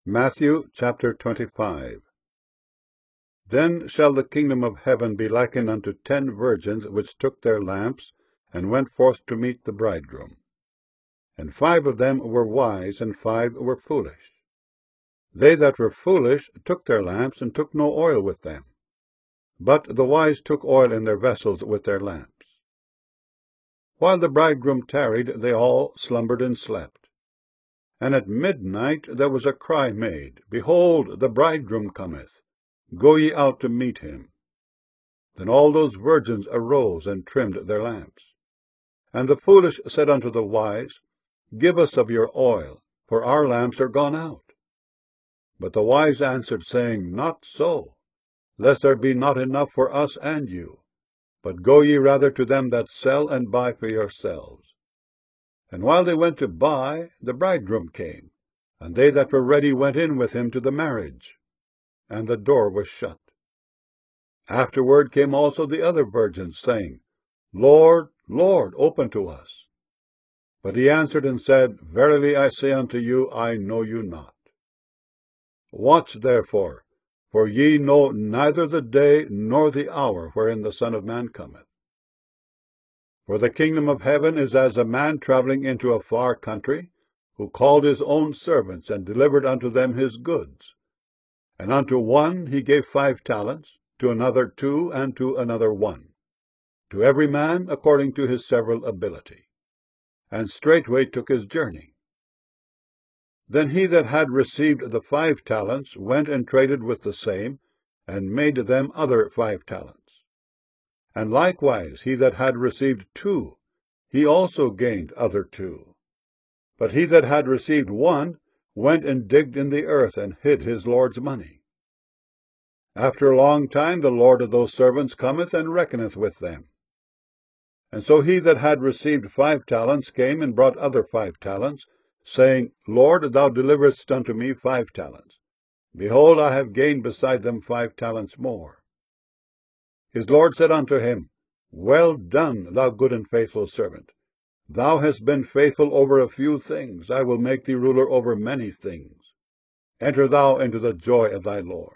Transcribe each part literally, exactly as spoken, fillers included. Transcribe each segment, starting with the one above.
Matthew chapter twenty-five. Then shall the kingdom of heaven be likened unto ten virgins, which took their lamps, and went forth to meet the bridegroom. And five of them were wise, and five were foolish. They that were foolish took their lamps, and took no oil with them. But the wise took oil in their vessels with their lamps. While the bridegroom tarried, they all slumbered and slept. And at midnight there was a cry made, Behold, the bridegroom cometh, go ye out to meet him. Then all those virgins arose and trimmed their lamps. And the foolish said unto the wise, Give us of your oil, for our lamps are gone out. But the wise answered, saying, Not so, lest there be not enough for us and you. But go ye rather to them that sell, and buy for yourselves. And while they went to buy, the bridegroom came, and they that were ready went in with him to the marriage, and the door was shut. Afterward came also the other virgins, saying, Lord, Lord, open to us. But he answered and said, Verily I say unto you, I know you not. Watch therefore, for ye know neither the day nor the hour wherein the Son of Man cometh. For the kingdom of heaven is as a man travelling into a far country, who called his own servants, and delivered unto them his goods. And unto one he gave five talents, to another two, and to another one, to every man according to his several ability. And straightway took his journey. Then he that had received the five talents went and traded with the same, and made them other five talents. And likewise he that had received two, he also gained other two. But he that had received one went and digged in the earth, and hid his Lord's money. After a long time the Lord of those servants cometh, and reckoneth with them. And so he that had received five talents came and brought other five talents, saying, Lord, thou deliveredst unto me five talents. Behold, I have gained beside them five talents more. His Lord said unto him, Well done, thou good and faithful servant. Thou hast been faithful over a few things. I will make thee ruler over many things. Enter thou into the joy of thy Lord.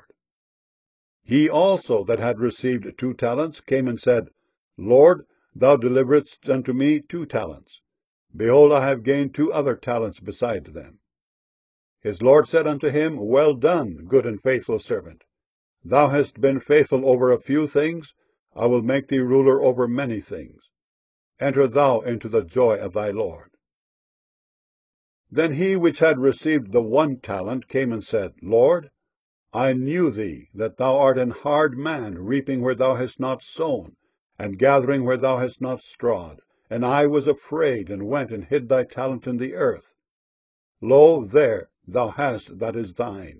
He also that had received two talents came and said, Lord, thou deliveredst unto me two talents. Behold, I have gained two other talents beside them. His Lord said unto him, Well done, good and faithful servant. Thou hast been faithful over a few things. I will make thee ruler over many things. Enter thou into the joy of thy Lord. Then he which had received the one talent came and said, Lord, I knew thee, that thou art an hard man, reaping where thou hast not sown, and gathering where thou hast not strawed. And I was afraid, and went and hid thy talent in the earth. Lo, there thou hast that is thine.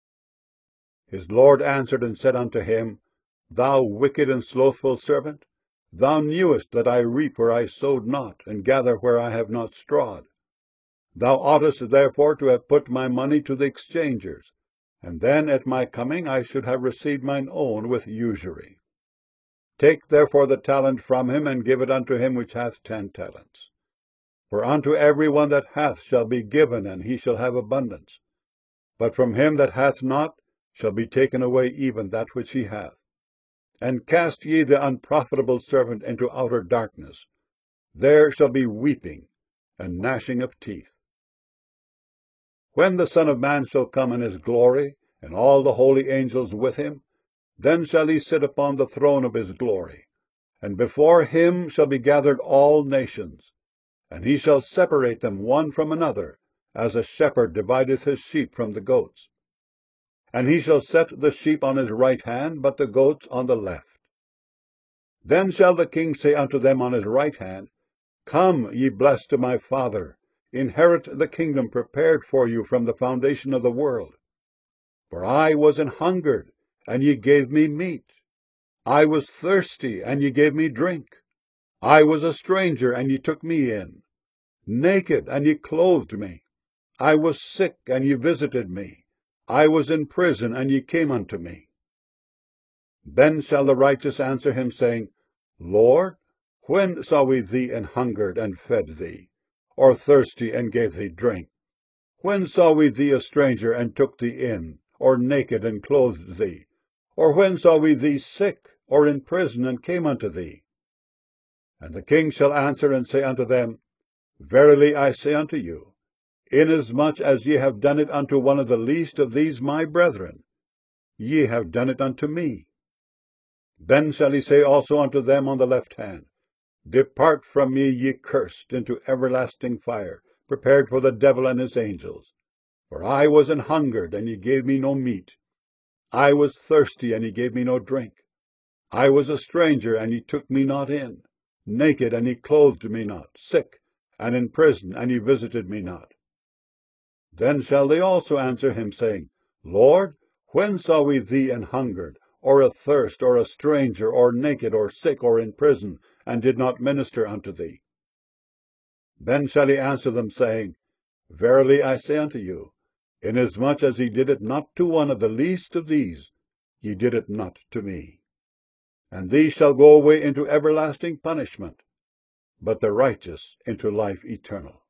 His Lord answered and said unto him, Thou wicked and slothful servant, thou knewest that I reap where I sowed not, and gather where I have not strawed. Thou oughtest therefore to have put my money to the exchangers, and then at my coming I should have received mine own with usury. Take therefore the talent from him, and give it unto him which hath ten talents. For unto every one that hath shall be given, and he shall have abundance. But from him that hath not shall be taken away even that which he hath. And cast ye the unprofitable servant into outer darkness. There shall be weeping and gnashing of teeth. When the Son of Man shall come in his glory, and all the holy angels with him, then shall he sit upon the throne of his glory, and before him shall be gathered all nations, and he shall separate them one from another, as a shepherd divideth his sheep from the goats. And he shall set the sheep on his right hand, but the goats on the left. Then shall the king say unto them on his right hand, Come, ye blessed to my Father, inherit the kingdom prepared for you from the foundation of the world. For I was an hungered, and ye gave me meat. I was thirsty, and ye gave me drink. I was a stranger, and ye took me in. Naked, and ye clothed me. I was sick, and ye visited me. I was in prison, and ye came unto me. Then shall the righteous answer him, saying, Lord, when saw we thee an hungered, and fed thee, or thirsty, and gave thee drink? When saw we thee a stranger, and took thee in, or naked, and clothed thee? Or when saw we thee sick, or in prison, and came unto thee? And the king shall answer and say unto them, Verily I say unto you, inasmuch as ye have done it unto one of the least of these my brethren, ye have done it unto me. Then shall he say also unto them on the left hand, Depart from me, ye cursed, into everlasting fire, prepared for the devil and his angels. For I was an hungered, and ye gave me no meat. I was thirsty, and ye gave me no drink. I was a stranger, and ye took me not in. Naked, and ye clothed me not. Sick, and in prison, and ye visited me not. Then shall they also answer him, saying, Lord, when saw we thee an hungered, or athirst, or a stranger, or naked, or sick, or in prison, and did not minister unto thee? Then shall he answer them, saying, Verily I say unto you, inasmuch as ye did it not to one of the least of these, ye did it not to me. And these shall go away into everlasting punishment, but the righteous into life eternal.